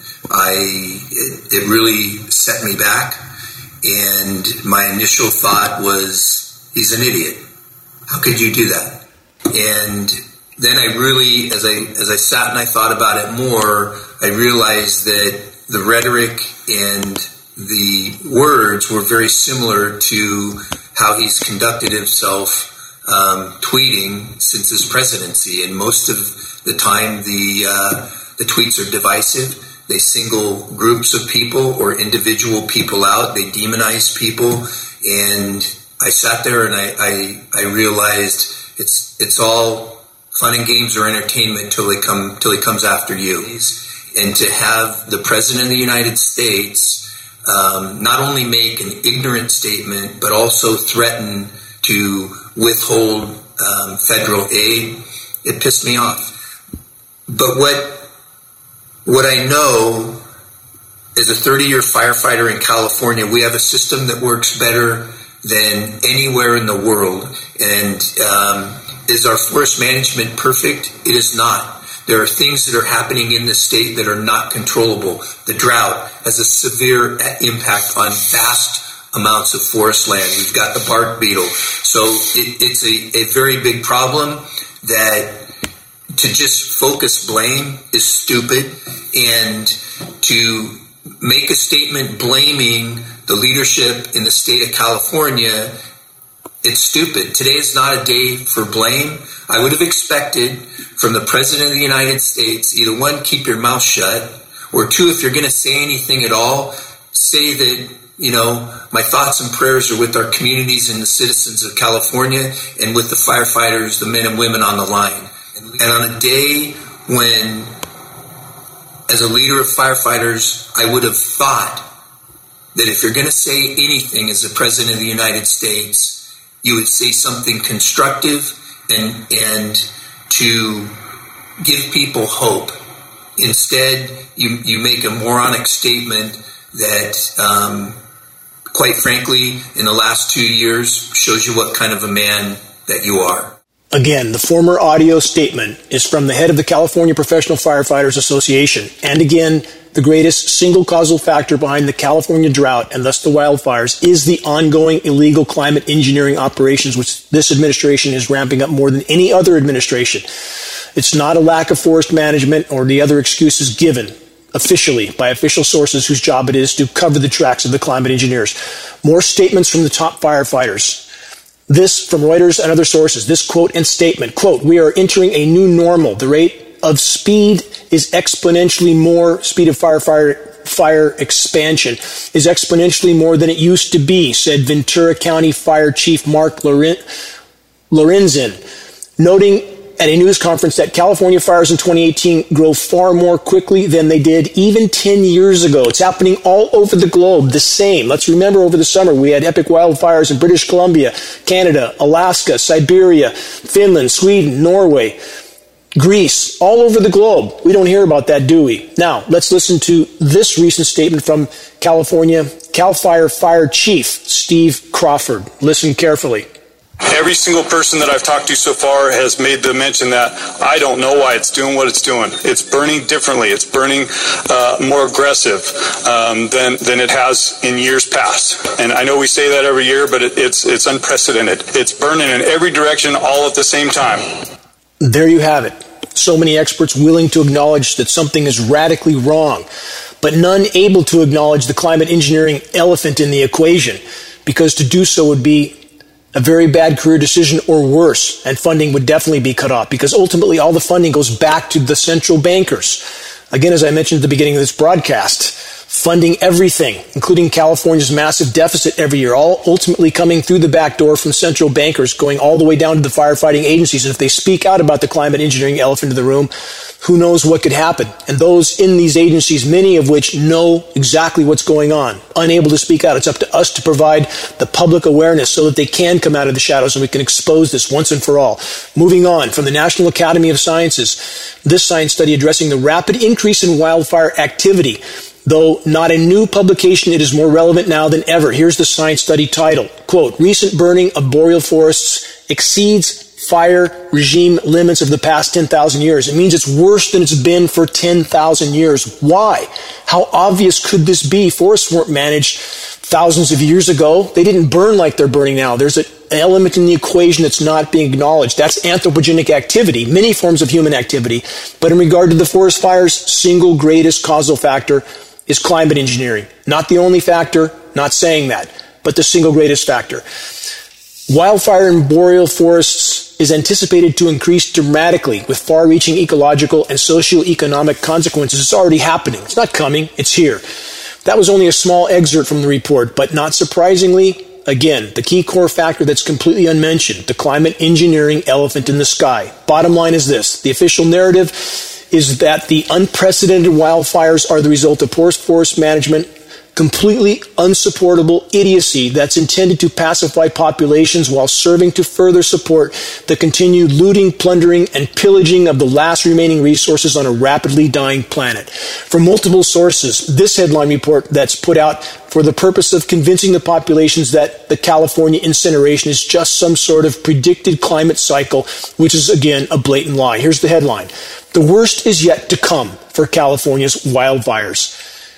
It really set me back, and my initial thought was, he's an idiot. How could you do that? And then I really, as I sat and I thought about it more, I realized that the rhetoric and the words were very similar to how he's conducted himself tweeting since his presidency. And most of the time, the tweets are divisive. They single groups of people or individual people out. They demonize people. And I sat there and I realized it's all fun and games or entertainment till he comes after you. And to have the President of the United States not only make an ignorant statement, but also threaten to withhold federal aid, it pissed me off. But what I know, as a 30-year firefighter in California, we have a system that works better than anywhere in the world. And is our forest management perfect? It is not. There are things that are happening in the state that are not controllable. The drought has a severe impact on vast amounts of forest land. We've got the bark beetle. So it's a very big problem that to just focus blame is stupid, and to make a statement blaming the leadership in the state of California, it's stupid. Today is not a day for blame. I would have expected from the President of the United States, either one, keep your mouth shut, or two, if you're going to say anything at all, say that, my thoughts and prayers are with our communities and the citizens of California and with the firefighters, the men and women on the line. And on a day when, as a leader of firefighters, I would have thought that if you're going to say anything as the President of the United States, you would say something constructive and to give people hope. Instead, you make a moronic statement that, quite frankly, in the last 2 years, shows you what kind of a man that you are. Again, the former audio statement is from the head of the California Professional Firefighters Association. And again, the greatest single causal factor behind the California drought and thus the wildfires is the ongoing illegal climate engineering operations, which this administration is ramping up more than any other administration. It's not a lack of forest management or the other excuses given officially by official sources whose job it is to cover the tracks of the climate engineers. More statements from the top firefighters. This from Reuters and other sources, this quote and statement, quote, we are entering a new normal. The rate of speed is exponentially more, speed of fire expansion is exponentially more than it used to be, said Ventura County Fire Chief Mark Lorenzen, noting at a news conference that California fires in 2018 grow far more quickly than they did even 10 years ago. It's happening all over the globe, the same. Let's remember over the summer we had epic wildfires in British Columbia, Canada, Alaska, Siberia, Finland, Sweden, Norway, Greece, all over the globe. We don't hear about that, do we? Now, let's listen to this recent statement from California CAL FIRE Fire Chief Steve Crawford. Listen carefully. Every single person that I've talked to so far has made the mention that I don't know why it's doing what it's doing. It's burning differently. It's burning more aggressive than it has in years past. And I know we say that every year, but it's unprecedented. It's burning in every direction all at the same time. There you have it. So many experts willing to acknowledge that something is radically wrong, but none able to acknowledge the climate engineering elephant in the equation, because to do so would be a very bad career decision or worse, and funding would definitely be cut off, because ultimately all the funding goes back to the central bankers. Again, as I mentioned at the beginning of this broadcast, funding everything, including California's massive deficit every year, all ultimately coming through the back door from central bankers, going all the way down to the firefighting agencies. And if they speak out about the climate engineering elephant in the room, who knows what could happen? And those in these agencies, many of which know exactly what's going on, unable to speak out. It's up to us to provide the public awareness so that they can come out of the shadows and we can expose this once and for all. Moving on, from the National Academy of Sciences, this science study addressing the rapid increase in wildfire activity. Though not a new publication, it is more relevant now than ever. Here's the science study title. Quote, recent burning of boreal forests exceeds fire regime limits of the past 10,000 years. It means it's worse than it's been for 10,000 years. Why? How obvious could this be? Forests weren't managed thousands of years ago. They didn't burn like they're burning now. There's an element in the equation that's not being acknowledged. That's anthropogenic activity, many forms of human activity. But in regard to the forest fires, single greatest causal factor is climate engineering. Not the only factor, not saying that, but the single greatest factor. Wildfire in boreal forests is anticipated to increase dramatically with far-reaching ecological and socio-economic consequences. It's already happening. It's not coming. It's here. That was only a small excerpt from the report, but not surprisingly, again, the key core factor that's completely unmentioned, the climate engineering elephant in the sky. Bottom line is this. The official narrative is that the unprecedented wildfires are the result of poor forest management, completely unsupportable idiocy that's intended to pacify populations while serving to further support the continued looting, plundering, and pillaging of the last remaining resources on a rapidly dying planet. From multiple sources, this headline report that's put out for the purpose of convincing the populations that the California incineration is just some sort of predicted climate cycle, which is, again, a blatant lie. Here's the headline. The worst is yet to come for California's wildfires.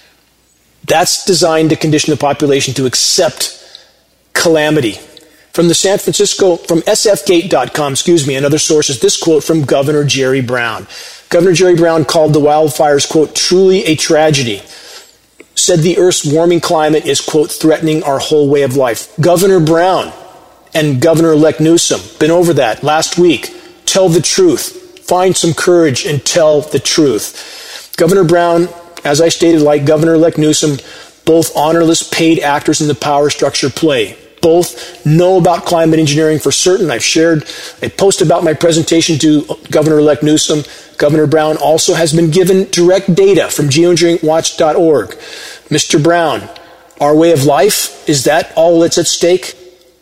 That's designed to condition the population to accept calamity. From sfgate.com, and other sources, this quote from Governor Jerry Brown. Governor Jerry Brown called the wildfires, quote, truly a tragedy. Said the Earth's warming climate is, quote, threatening our whole way of life. Governor Brown and Governor-elect Newsom, been over that last week. Tell the truth. Find some courage and tell the truth. Governor Brown, as I stated, like Governor-elect Newsom, both honorless paid actors in the power structure play. Both know about climate engineering for certain. I've shared a post about my presentation to Governor-elect Newsom. Governor Brown also has been given direct data from geoengineeringwatch.org. Mr. Brown, our way of life, is that all that's at stake?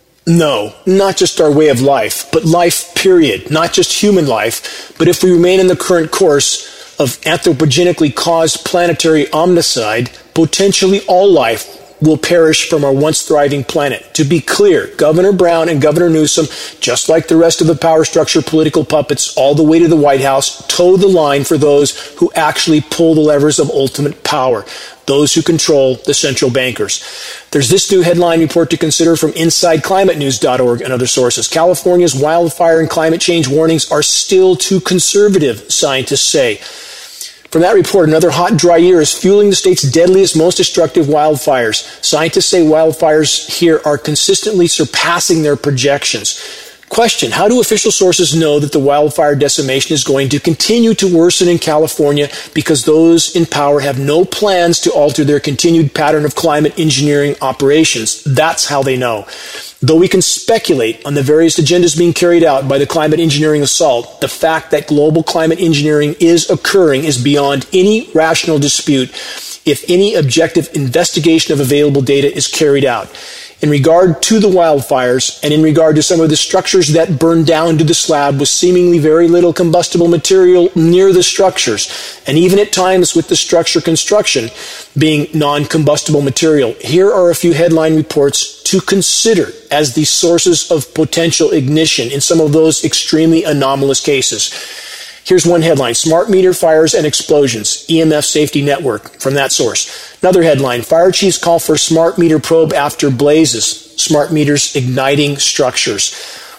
No, not just our way of life, but life, period. Not just human life, but if we remain in the current course of anthropogenically caused planetary omnicide, potentially all life will perish from our once thriving planet. To be clear, Governor Brown and Governor Newsom, just like the rest of the power structure political puppets all the way to the White House, toe the line for those who actually pull the levers of ultimate power, those who control the central bankers. There's this new headline report to consider from InsideClimateNews.org and other sources. California's wildfire and climate change warnings are still too conservative, scientists say. From that report, another hot, dry year is fueling the state's deadliest, most destructive wildfires. Scientists say wildfires here are consistently surpassing their projections. Question, how do official sources know that the wildfire decimation is going to continue to worsen in California because those in power have no plans to alter their continued pattern of climate engineering operations? That's how they know. Though we can speculate on the various agendas being carried out by the climate engineering assault, the fact that global climate engineering is occurring is beyond any rational dispute if any objective investigation of available data is carried out. In regard to the wildfires and in regard to some of the structures that burned down to the slab with seemingly very little combustible material near the structures, and even at times with the structure construction being non-combustible material, here are a few headline reports to consider as the sources of potential ignition in some of those extremely anomalous cases. Here's one headline, Smart Meter Fires and Explosions, EMF Safety Network, from that source. Another headline, Fire Chiefs Call for Smart Meter Probe After Blazes, Smart Meters Igniting Structures.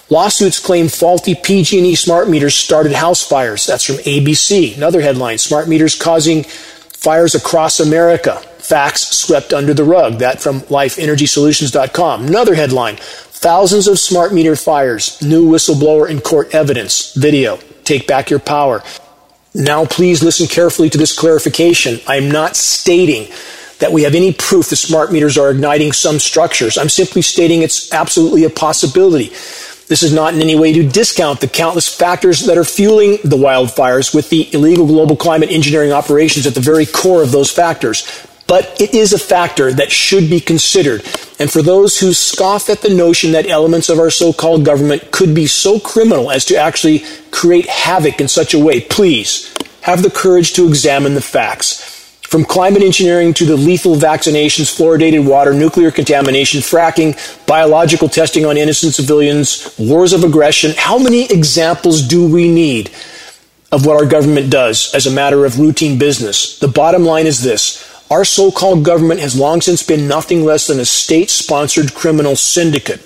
Lawsuits claim faulty PG&E smart meters started house fires. That's from ABC. Another headline, smart meters causing fires across America. Facts swept under the rug. That from lifeenergysolutions.com. Another headline, thousands of smart meter fires. New whistleblower in court evidence. Video. Take back your power. Now please listen carefully to this clarification. I am not stating that we have any proof the smart meters are igniting some structures. I'm simply stating it's absolutely a possibility. This is not in any way to discount the countless factors that are fueling the wildfires, with the illegal global climate engineering operations at the very core of those factors. But it is a factor that should be considered. And for those who scoff at the notion that elements of our so-called government could be so criminal as to actually create havoc in such a way, please have the courage to examine the facts. From climate engineering to the lethal vaccinations, fluoridated water, nuclear contamination, fracking, biological testing on innocent civilians, wars of aggression, how many examples do we need of what our government does as a matter of routine business? The bottom line is this. Our so-called government has long since been nothing less than a state-sponsored criminal syndicate.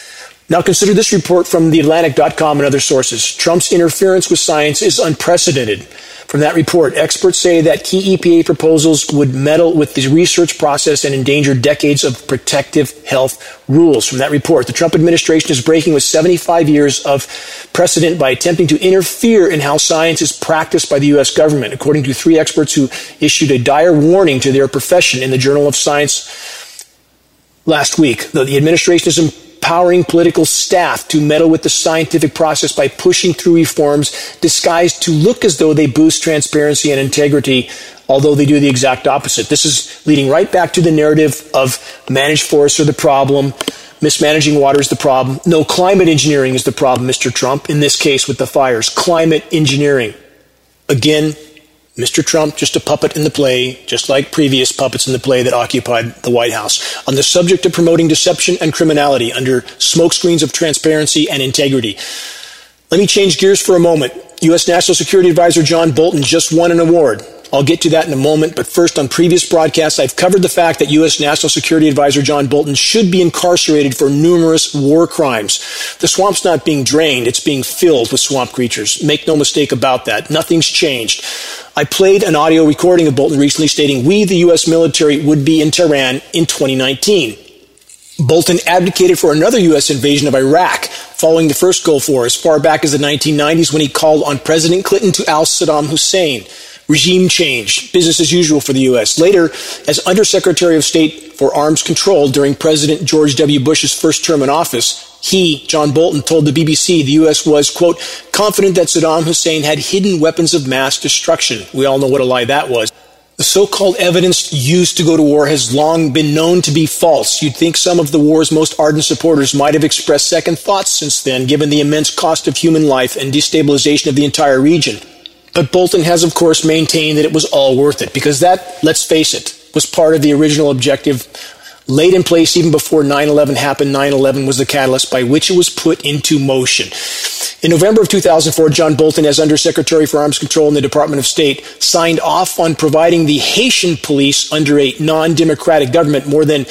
Now consider this report from TheAtlantic.com and other sources. Trump's interference with science is unprecedented. From that report, experts say that key EPA proposals would meddle with the research process and endanger decades of protective health rules. From that report, the Trump administration is breaking with 75 years of precedent by attempting to interfere in how science is practiced by the U.S. government, according to 3 experts who issued a dire warning to their profession in the Journal of Science last week. The administration is empowering political staff to meddle with the scientific process by pushing through reforms disguised to look as though they boost transparency and integrity, although they do the exact opposite. This is leading right back to the narrative of managed forests are the problem, mismanaging water is the problem. No, climate engineering is the problem, Mr. Trump, in this case with the fires. Climate engineering. Again, Mr. Trump, just a puppet in the play, just like previous puppets in the play that occupied the White House. On the subject of promoting deception and criminality under smokescreens of transparency and integrity. Let me change gears for a moment. U.S. National Security Advisor John Bolton just won an award. I'll get to that in a moment, but first, on previous broadcasts, I've covered the fact that U.S. National Security Advisor John Bolton should be incarcerated for numerous war crimes. The swamp's not being drained, it's being filled with swamp creatures. Make no mistake about that. Nothing's changed. I played an audio recording of Bolton recently stating we, the U.S. military, would be in Tehran in 2019. Bolton advocated for another U.S. invasion of Iraq following the first Gulf War as far back as the 1990s when he called on President Clinton to oust Saddam Hussein. Regime change, business as usual for the U.S. Later, as Undersecretary of State for Arms Control during President George W. Bush's first term in office, he, John Bolton, told the BBC the U.S. was, quote, confident that Saddam Hussein had hidden weapons of mass destruction. We all know what a lie that was. The so-called evidence used to go to war has long been known to be false. You'd think some of the war's most ardent supporters might have expressed second thoughts since then, given the immense cost of human life and destabilization of the entire region. But Bolton has, of course, maintained that it was all worth it, because that, let's face it, was part of the original objective laid in place even before 9/11 happened. 9/11 was the catalyst by which it was put into motion. In November of 2004, John Bolton, as Undersecretary for Arms Control in the Department of State, signed off on providing the Haitian police under a non-democratic government more than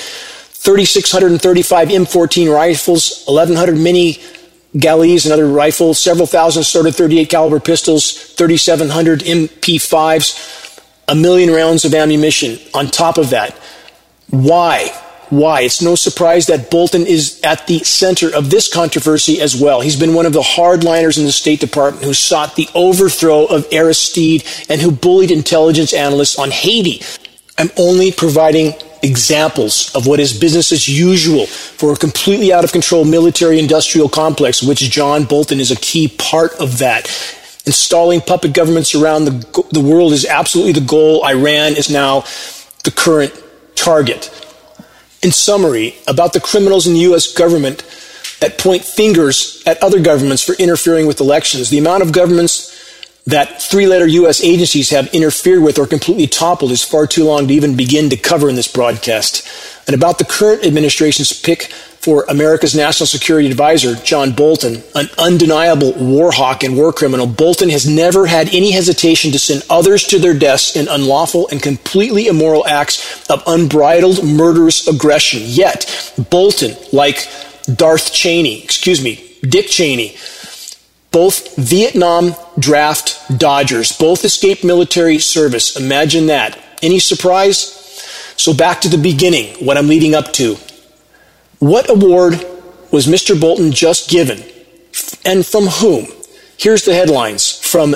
3,635 M14 rifles, 1,100 mini Galleys and other rifles, several thousand assorted .38 caliber pistols, 3,700 MP5s, 1 million rounds of ammunition on top of that. Why? It's no surprise that Bolton is at the center of this controversy as well. He's been one of the hardliners in the State Department who sought the overthrow of Aristide and who bullied intelligence analysts on Haiti. I'm only providing examples of what is business as usual for a completely out of control military-industrial complex, which John Bolton is a key part of that. Installing puppet governments around the world is absolutely the goal. Iran is now the current target. In summary, about the criminals in the U.S. government that point fingers at other governments for interfering with elections, the amount of governments that three-letter U.S. agencies have interfered with or completely toppled is far too long to even begin to cover in this broadcast. And about the current administration's pick for America's National Security Advisor, John Bolton, an undeniable war hawk and war criminal, Bolton has never had any hesitation to send others to their deaths in unlawful and completely immoral acts of unbridled, murderous aggression. Yet, Bolton, like Darth Cheney, Dick Cheney, both Vietnam draft dodgers, both escaped military service. Imagine that. Any surprise? So back to the beginning, what I'm leading up to. What award was Mr. Bolton just given? And from whom? Here's the headlines from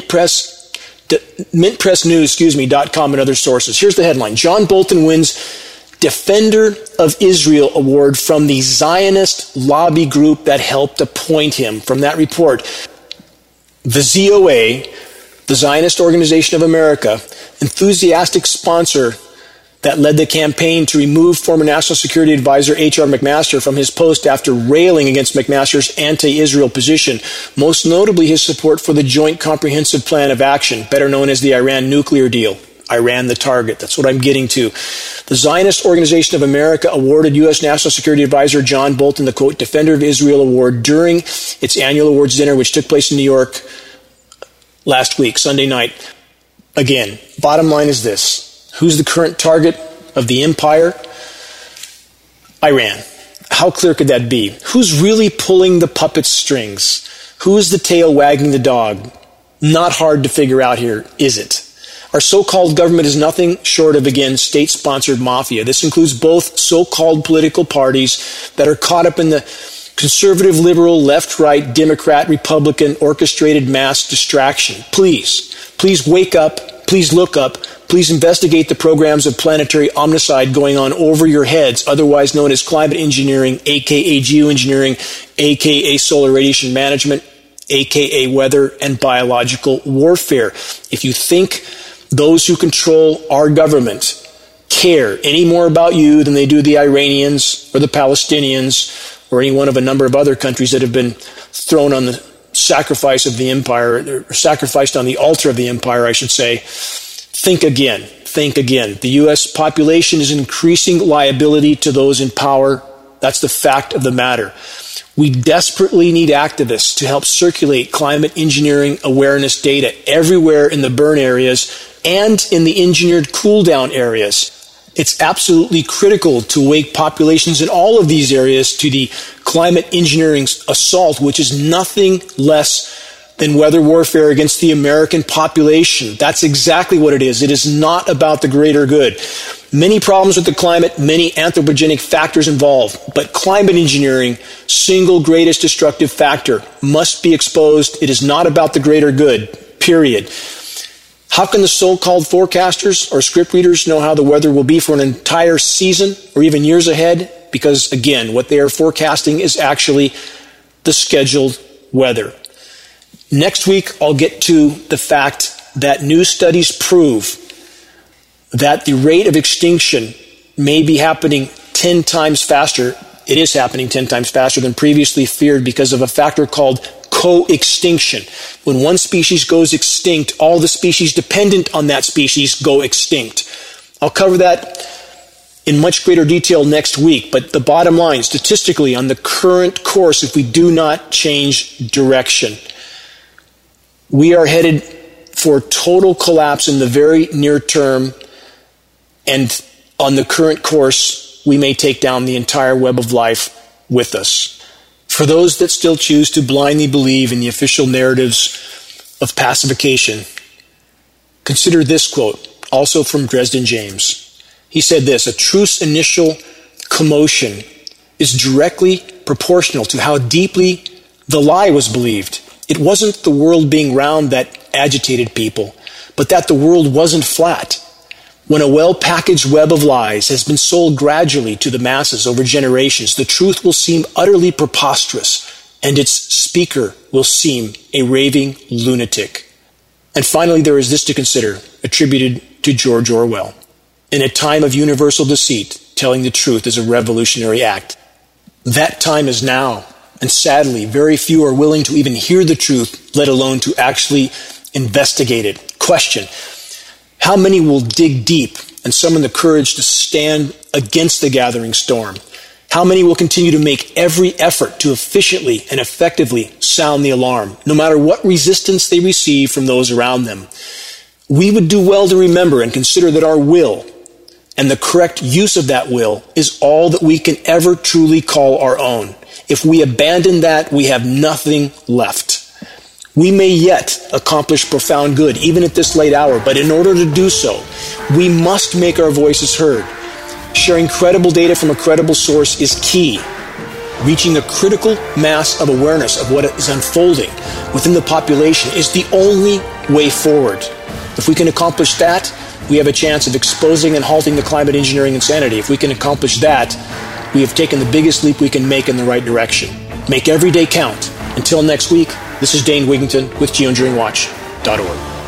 mintpressnews.com and other sources. Here's the headline. John Bolton wins Defender of Israel Award from the Zionist lobby group that helped appoint him. From that report, the ZOA, the Zionist Organization of America, enthusiastic sponsor that led the campaign to remove former National Security Advisor H.R. McMaster from his post after railing against McMaster's anti-Israel position, most notably his support for the Joint Comprehensive Plan of Action, better known as the Iran nuclear deal. Iran the target. That's what I'm getting to. The Zionist Organization of America awarded U.S. National Security Advisor John Bolton the, quote, Defender of Israel Award during its annual awards dinner, which took place in New York last week, Sunday night. Again, bottom line is this. Who's the current target of the empire? Iran. How clear could that be? Who's really pulling the puppet strings? Who's the tail wagging the dog? Not hard to figure out here, is it? Our so-called government is nothing short of, again, state-sponsored mafia. This includes both so-called political parties that are caught up in the conservative, liberal, left-right, Democrat, Republican, orchestrated mass distraction. Please wake up. Please look up. Please investigate the programs of planetary omnicide going on over your heads, otherwise known as climate engineering, aka geoengineering, aka solar radiation management, aka weather and biological warfare. If you think those who control our government care any more about you than they do the Iranians or the Palestinians or any one of a number of other countries that have been thrown on the sacrifice of the empire, or sacrificed on the altar of the empire, I should say, think again. Think again. The U.S. population is an increasing liability to those in power. That's the fact of the matter. We desperately need activists to help circulate climate engineering awareness data everywhere in the burn areas and in the engineered cool down areas. It's absolutely critical to wake populations in all of these areas to the climate engineering assault, which is nothing less than weather warfare against the American population. That's exactly what it is. It is not about the greater good. Many problems with the climate, many anthropogenic factors involved, but climate engineering, single greatest destructive factor, must be exposed. It is not about the greater good, period. How can the so-called forecasters or script readers know how the weather will be for an entire season or even years ahead? Because, again, what they are forecasting is actually the scheduled weather. Next week, I'll get to the fact that new studies prove that the rate of extinction may be happening 10 times faster. It is happening 10 times faster than previously feared because of a factor called co-extinction. When one species goes extinct, all the species dependent on that species go extinct. I'll cover that in much greater detail next week, but the bottom line, statistically, on the current course, if we do not change direction, we are headed for total collapse in the very near term, and on the current course, we may take down the entire web of life with us. For those that still choose to blindly believe in the official narratives of pacification, consider this quote, also from Dresden James. He said this, a truth's initial commotion is directly proportional to how deeply the lie was believed. It wasn't the world being round that agitated people, but that the world wasn't flat. When a well-packaged web of lies has been sold gradually to the masses over generations, the truth will seem utterly preposterous, and its speaker will seem a raving lunatic. And finally, there is this to consider, attributed to George Orwell. In a time of universal deceit, telling the truth is a revolutionary act. That time is now, and sadly, very few are willing to even hear the truth, let alone to actually investigate it. Question. How many will dig deep and summon the courage to stand against the gathering storm? How many will continue to make every effort to efficiently and effectively sound the alarm, no matter what resistance they receive from those around them? We would do well to remember and consider that our will and the correct use of that will is all that we can ever truly call our own. If we abandon that, we have nothing left. We may yet accomplish profound good, even at this late hour, but in order to do so, we must make our voices heard. Sharing credible data from a credible source is key. Reaching a critical mass of awareness of what is unfolding within the population is the only way forward. If we can accomplish that, we have a chance of exposing and halting the climate engineering insanity. If we can accomplish that, we have taken the biggest leap we can make in the right direction. Make every day count. Until next week, this is Dane Wigington with geoengineeringwatch.org.